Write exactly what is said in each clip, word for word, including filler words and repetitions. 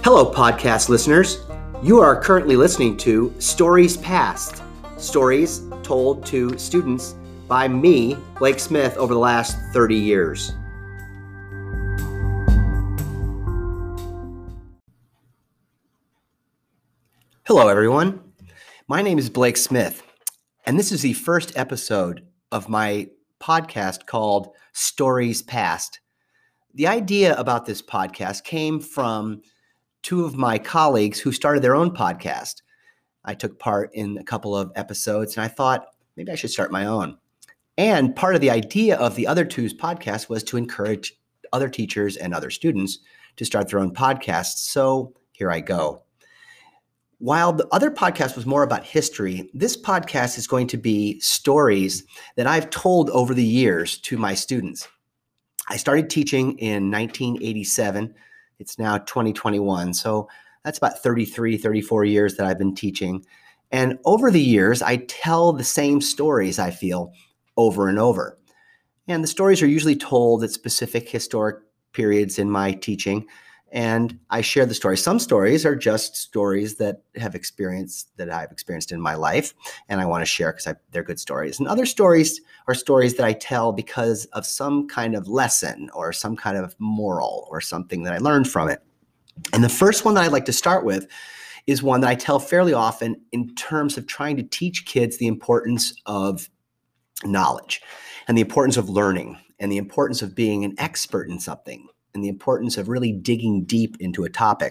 Hello, podcast listeners. You are currently listening to Stories Past, stories told to students by me, Blake Smith, over the last thirty years. Hello, everyone. My name is Blake Smith, and this is the first episode of my podcast called Stories Past. The idea about this podcast came from two of my colleagues who started their own podcast. I took part in a couple of episodes, and I thought maybe I should start my own. And part of the idea of the other two's podcast was to encourage other teachers and other students to start their own podcasts. So here I go. While the other podcast was more about history, this podcast is going to be stories that I've told over the years to my students. I started teaching in nineteen eighty-seven. It's now twenty twenty-one. So that's about thirty-three, thirty-four years that I've been teaching. And over the years, I tell the same stories, I feel, over and over. And the stories are usually told at specific historic periods in my teaching. And I share the stories. Some stories are just stories that have experienced that I've experienced in my life, and I want to share because they're good stories. And other stories are stories that I tell because of some kind of lesson or some kind of moral or something that I learned from it. And the first one that I'd like to start with is one that I tell fairly often in terms of trying to teach kids the importance of knowledge and the importance of learning and the importance of being an expert in something, and the importance of really digging deep into a topic.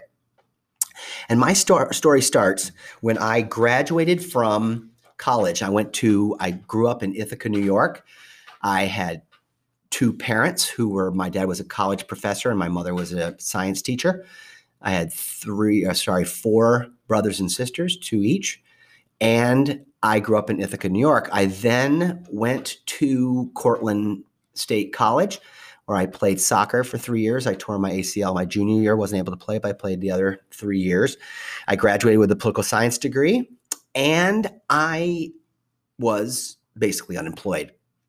And my sto- story starts when I graduated from college. I went to, I grew up in Ithaca, New York. I had two parents who were, my dad was a college professor and my mother was a science teacher. I had three, uh, sorry, four brothers and sisters, two each. And I grew up in Ithaca, New York. I then went to Cortland State College, where I played soccer for three years. I tore my A C L my junior year, wasn't able to play, but I played the other three years. I graduated with a political science degree, and I was basically unemployed.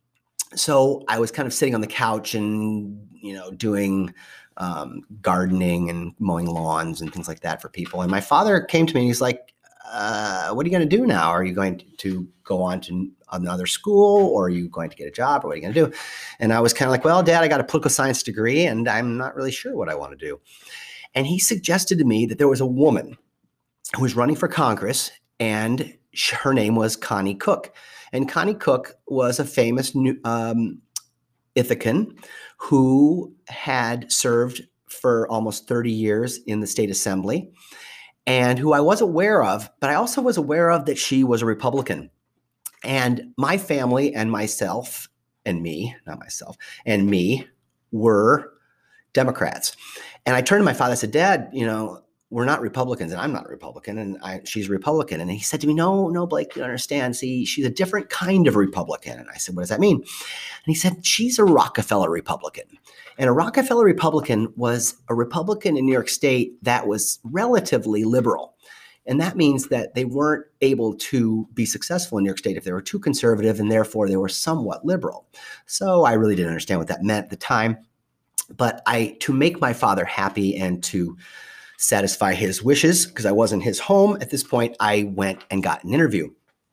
So I was kind of sitting on the couch and, you know, doing um, gardening and mowing lawns and things like that for people. And my father came to me and he's like, uh, what are you going to do now? Are you going to go on to another school, or are you going to get a job, or what are you going to do? And I was kind of like, well, Dad, I got a political science degree and I'm not really sure what I want to do. And he suggested to me that there was a woman who was running for Congress, and her name was Connie Cook. And Connie Cook was a famous um, Ithacan who had served for almost thirty years in the state assembly, and who I was aware of, but I also was aware of that she was a Republican. And my family and myself and me, not myself, and me were Democrats. And I turned to my father and said, Dad, you know, we're not Republicans, and I'm not a Republican, and I, she's a Republican. And he said to me, no, no, Blake, you don't understand. See, she's a different kind of Republican. And I said, what does that mean? And he said, she's a Rockefeller Republican. And a Rockefeller Republican was a Republican in New York State that was relatively liberal. And that means that they weren't able to be successful in New York State if they were too conservative, and therefore they were somewhat liberal. So I really didn't understand what that meant at the time. But I, to make my father happy and to satisfy his wishes, because I was in his home at this point, I went and got an interview.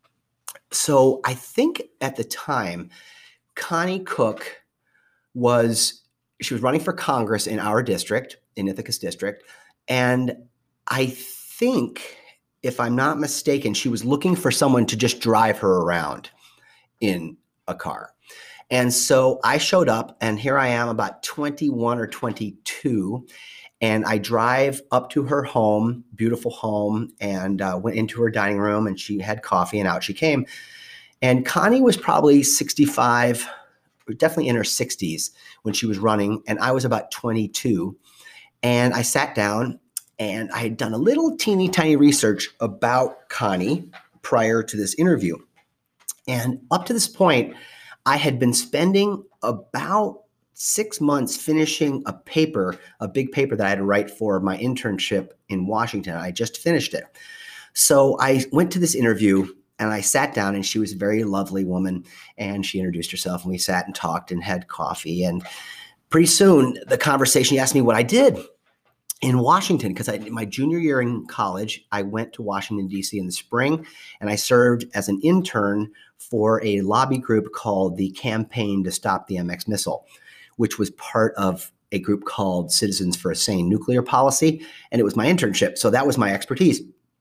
So I think at the time, Connie Cook was, she was running for Congress in our district, in Ithaca's district. And I think, if I'm not mistaken, she was looking for someone to just drive her around in a car. And so I showed up, and here I am about twenty-one or twenty-two, and I drive up to her home, beautiful home, and uh, went into her dining room, and she had coffee, and out she came. And Connie was probably sixty-five, definitely in her sixties when she was running, and I was about twenty-two. And I sat down, and I had done a little teeny tiny research about Connie prior to this interview. And up to this point, I had been spending about six months finishing a paper, a big paper that I had to write for my internship in Washington. I just finished it. So I went to this interview, and I sat down, and she was a very lovely woman, and she introduced herself, and we sat and talked and had coffee. And pretty soon the conversation, she asked me what I did. in Washington, because my junior year in college, I went to Washington, D C in the spring, and I served as an intern for a lobby group called the Campaign to Stop the M X Missile, which was part of a group called Citizens for a Sane Nuclear Policy, and it was my internship. So that was my expertise.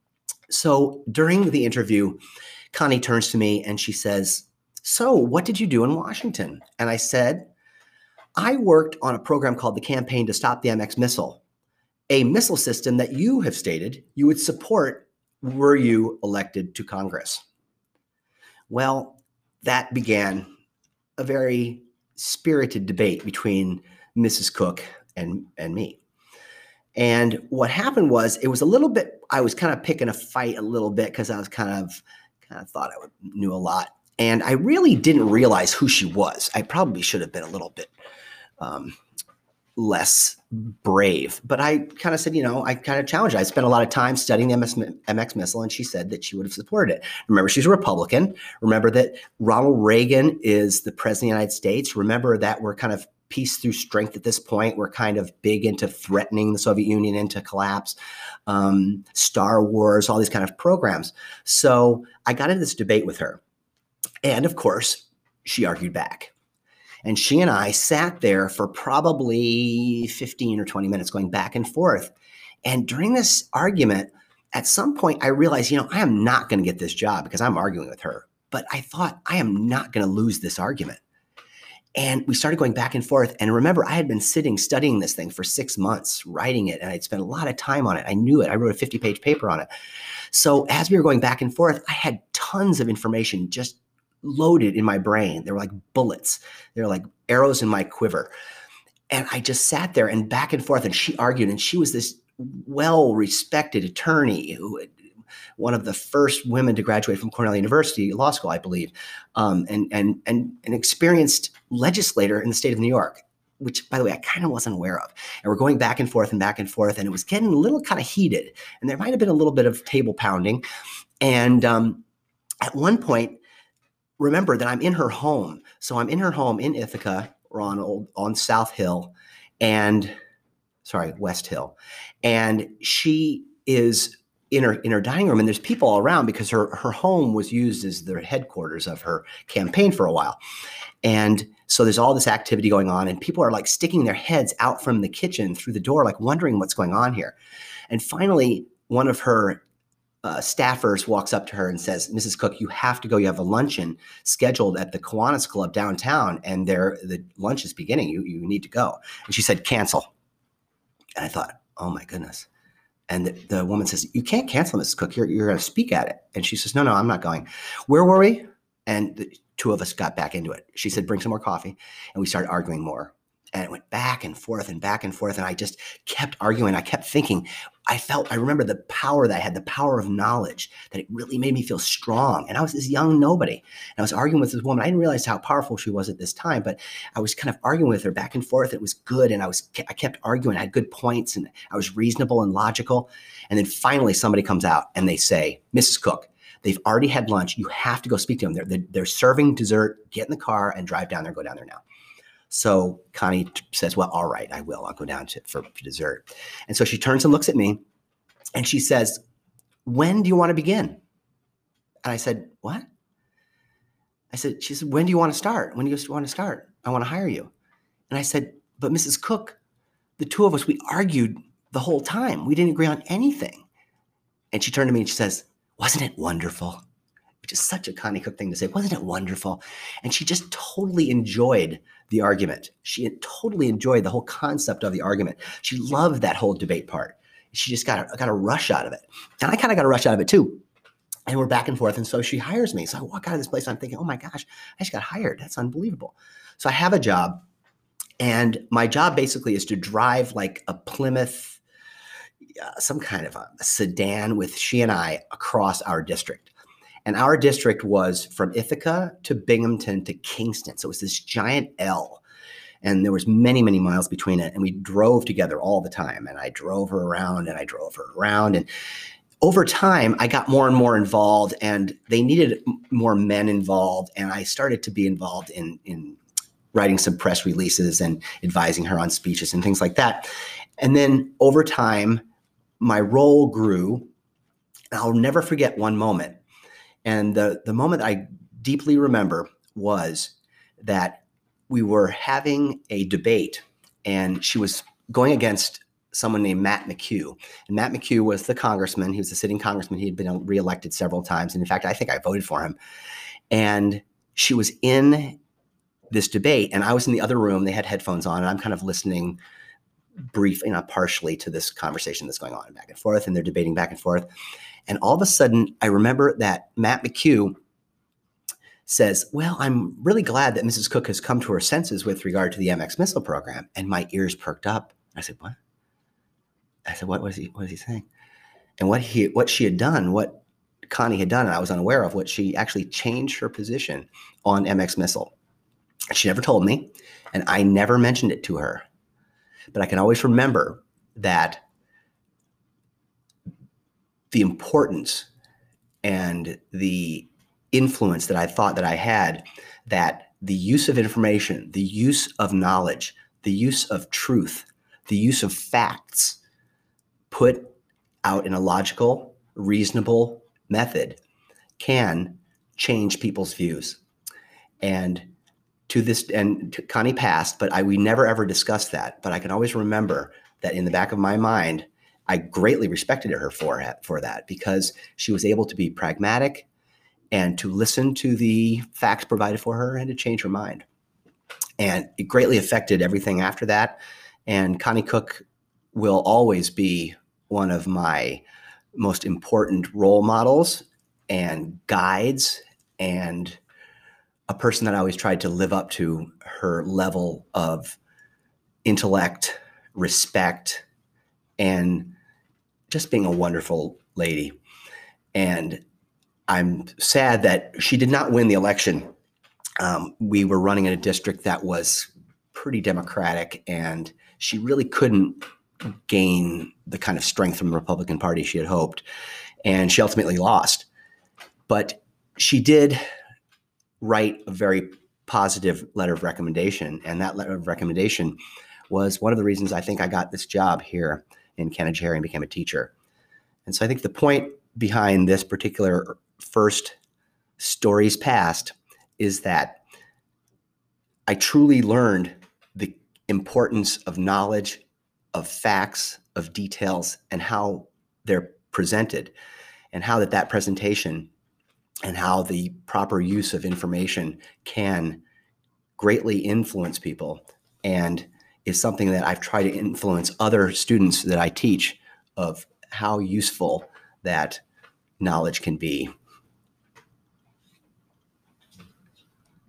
So during the interview, Connie turns to me and she says, "So what did you do in Washington?" And I said, "I worked on a program called the Campaign to Stop the M X Missile, a missile system that you have stated you would support were you elected to Congress." Well, that began a very spirited debate between Missus Cook and, and me. And what happened was, it was a little bit, I was kind of picking a fight a little bit because I was kind of, kind of thought I would, knew a lot. And I really didn't realize who she was. I probably should have been a little bit um, less brave, but I kind of said, you know, I kind of challenged her. I spent a lot of time studying the M X missile, and she said that she would have supported it. Remember, she's a Republican. Remember that Ronald Reagan is the president of the United States. Remember that we're kind of peace through strength at this point. We're kind of big into threatening the Soviet Union into collapse, um, Star Wars, all these kind of programs. So I got into this debate with her. And of course, she argued back. And she and I sat there for probably fifteen or twenty minutes going back and forth. And during this argument, at some point, I realized, you know, I am not going to get this job because I'm arguing with her. But I thought, I am not going to lose this argument. And we started going back and forth. And remember, I had been sitting studying this thing for six months, writing it, and I'd spent a lot of time on it. I knew it. I wrote a fifty page paper on it. So as we were going back and forth, I had tons of information just loaded in my brain. They were like bullets. They were like arrows in my quiver. And I just sat there and back and forth, and she argued, and she was this well-respected attorney who had, one of the first women to graduate from Cornell University Law School, I believe, um, and, and, and an experienced legislator in the state of New York, which, by the way, I kind of wasn't aware of. And we're going back and forth and back and forth, and it was getting a little kind of heated. And there might have been a little bit of table pounding. And um, at one point, remember that I'm in her home. So I'm in her home in Ithaca, or on, old, on South Hill, and, sorry, West Hill. And she is in her in her dining room, and there's people all around because her her home was used as the headquarters of her campaign for a while. And so there's all this activity going on, and people are like sticking their heads out from the kitchen through the door, like wondering what's going on here. And finally, one of her uh, staffers walks up to her and says, "Missus Cook, you have to go. You have a luncheon scheduled at the Kiwanis Club downtown, and there the lunch is beginning. You you need to go." And she said, "Cancel." And I thought, oh my goodness. And the, the woman says, "You can't cancel, Missus Cook. You're, you're going to speak at it." And she says, no, no, I'm not going. Where were we? And the two of us got back into it. She said, "Bring some more coffee." And we started arguing more. And it went back and forth and back and forth. And I just kept arguing. I kept thinking. I felt, I remember the power that I had, the power of knowledge, that it really made me feel strong. And I was this young nobody. And I was arguing with this woman. I didn't realize how powerful she was at this time, but I was kind of arguing with her back and forth. It was good. And I was, I kept arguing. I had good points, and I was reasonable and logical. And then finally somebody comes out and they say, "Missus Cook, they've already had lunch. You have to go speak to them. They're, they're, they're serving dessert. Get in the car and drive down there, go down there now." So Connie t- says, "Well, all right, I will. I'll go down to, for, for dessert." And so she turns and looks at me and she says, "When do you want to begin?" And I said, "What?" I said, she said, "When do you want to start? When do you want to start? I want to hire you." And I said, "But Missus Cook, the two of us, we argued the whole time. We didn't agree on anything." And she turned to me and she says, "Wasn't it wonderful?" Which is such a Connie Cook thing to say. "Wasn't it wonderful?" And she just totally enjoyed the argument. She had totally enjoyed the whole concept of the argument. She loved that whole debate part. She just got a, got a rush out of it. And I kind of got a rush out of it too. And we're back and forth. And so she hires me. So I walk out of this place. And I'm thinking, oh my gosh, I just got hired. That's unbelievable. So I have a job. And my job basically is to drive like a Plymouth, uh, some kind of a, a sedan with she and I across our district. And our district was from Ithaca to Binghamton to Kingston. So it was this giant L. And there was many, many miles between it. And we drove together all the time. And I drove her around and I drove her around. And over time, I got more and more involved, and they needed more men involved. And I started to be involved in, in writing some press releases and advising her on speeches and things like that. And then over time, my role grew. I'll never forget one moment. And the, the moment I deeply remember was that we were having a debate, and she was going against someone named Matt McHugh. And Matt McHugh was the congressman. He was the sitting congressman. He had been reelected several times. And in fact, I think I voted for him. And she was in this debate, and I was in the other room. They had headphones on, and I'm kind of listening brief, you know, partially to this conversation that's going on back and forth, and they're debating back and forth. And all of a sudden, I remember that Matt McHugh says, well, I'm really glad that Missus Cook has come to her senses with regard to the M X missile program. And my ears perked up. I said, what? I said, what was he, what was he saying? And what he, what she had done, what Connie had done, and I was unaware of, what she actually changed her position on M X missile. She never told me, and I never mentioned it to her. But I can always remember that the importance and the influence that I thought that I had, that the use of information, the use of knowledge, the use of truth, the use of facts put out in a logical, reasonable method can change people's views. And to this, and Connie passed, but I, we never ever discussed that. But I can always remember that in the back of my mind, I greatly respected her for, for that, because she was able to be pragmatic and to listen to the facts provided for her and to change her mind. And it greatly affected everything after that. And Connie Cook will always be one of my most important role models and guides, and a person that I always tried to live up to her level of intellect, respect, and just being a wonderful lady. And I'm sad that she did not win the election. Um, we were running in a district that was pretty Democratic, and she really couldn't gain the kind of strength from the Republican Party she had hoped. And she ultimately lost. But she did write a very positive letter of recommendation. And that letter of recommendation was one of the reasons I think I got this job here in Canajoharie and became a teacher. And so I think the point behind this particular first Stories Past is that I truly learned the importance of knowledge, of facts, of details, and how they're presented, and how that that presentation and how the proper use of information can greatly influence people, and is something that I've tried to influence other students that I teach, of how useful that knowledge can be